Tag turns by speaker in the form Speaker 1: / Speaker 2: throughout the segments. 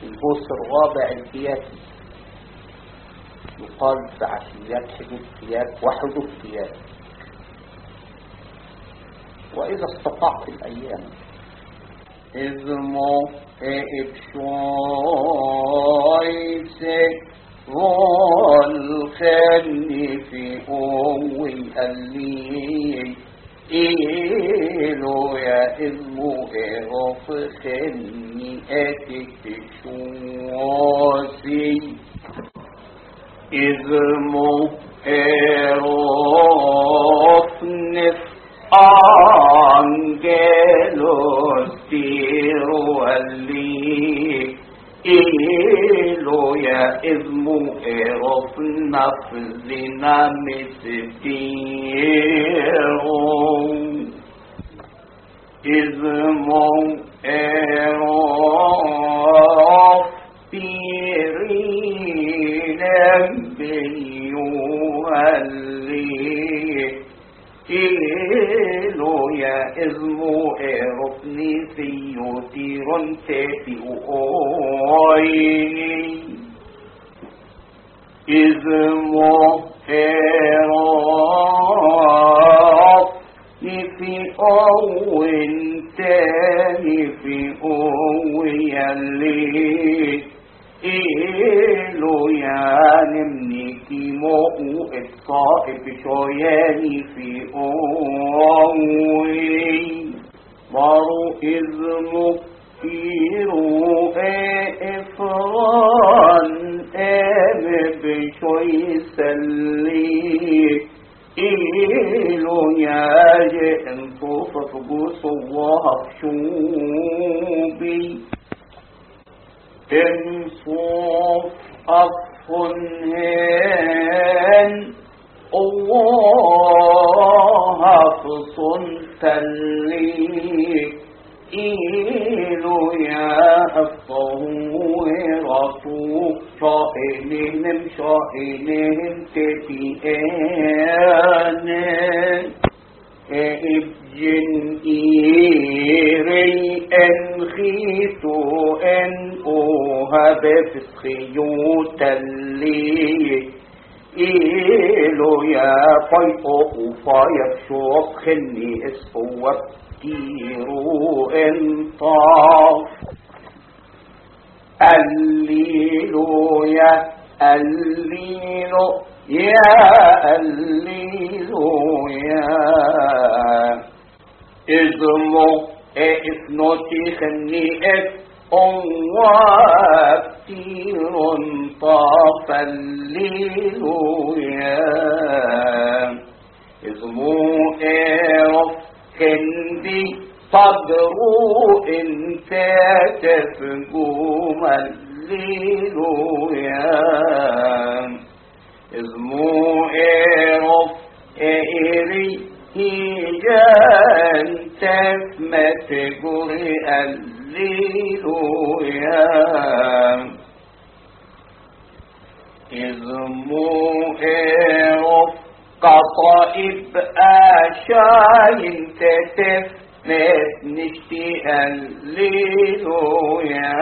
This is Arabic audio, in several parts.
Speaker 1: الهوس الرابع الكياتي يقال بعشيات حدود كيات وحدود كيات. وإذا استطعت الأيام إذمو إبشويسي والخني في أوي اللي إيلو يا إذمو إغف خني أتكشوسي إذمو إغف نف Angelos tiru ali iloya izmu erof nafzina misitiru izmu erof pirinem biyu ali إلو يا إذمو إرفني في يوتيرون تفي أويني إذمو إرفني في أوين تاني في أويالي إلو يا نمني كيمو الصائب شوياني في أوي مارو إذنو كيرو إفران بشوي سلي إلو يا جئنتو فتبوسوا الله شوبي انصف أفنهن الله فصنت لي إيلو يا الطهورة شائنهم تتئان إبجن إيري أنخيتو أن أوهب فسخيوت اللي إيلو يا فايقو فايق شوق خلني اسفو كيرو انطاف الليلو يا الليلو يا الليلو يا إذمو إثنوتي خلني وكتير طاف الليل يا إذمو إرف كندي صدرو انت تفقوم الليل يا إذمو إرف إيري هيجان تفمت قرئ الليل يا إذمو إرف قطائب آشاين تتف نشتي الليل يا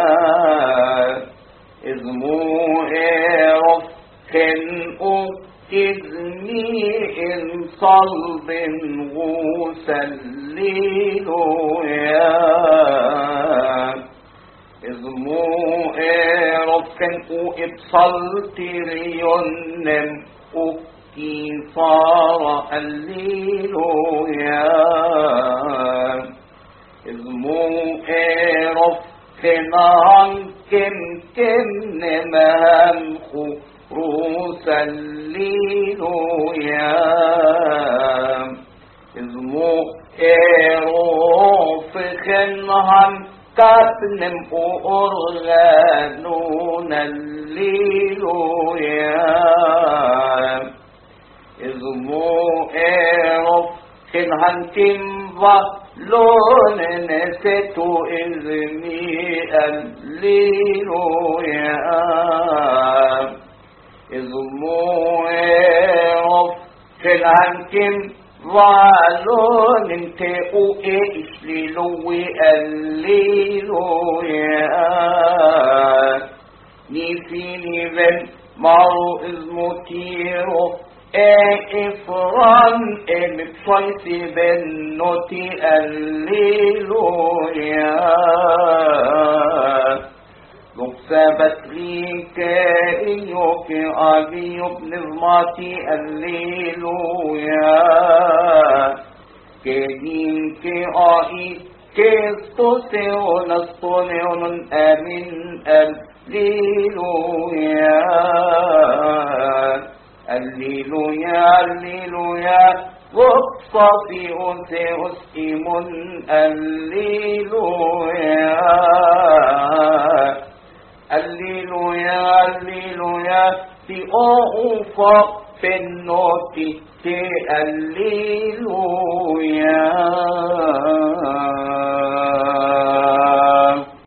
Speaker 1: إذمو إرف خنقو إذني إن صلب غوس الليل يا إذمو إرف خنقو إبصل تريون أكي صار الليل يا إذمو إرف خنان كم مهمخو روس الليل يا إذمو إروف خنهن كابنم أرغانون الليل يا إذمو إروف خنهن تنفى لون نستو إذني الليل يا إذمو إرف خنهن ظالون انتقو إشللو الليل يا fini ven maru izmutiro ifran mipsoisi ben noti alleluia نكسبت ليك إيوك أبيوك نظماتي الليلويا كدين كأي كستوسيو نستونيون أمين الليلويا الليلويا الليلويا وقصفي أنسيوس إيمون الليلويا الليلويا الليلويا في أوفا في النوتي الليلويا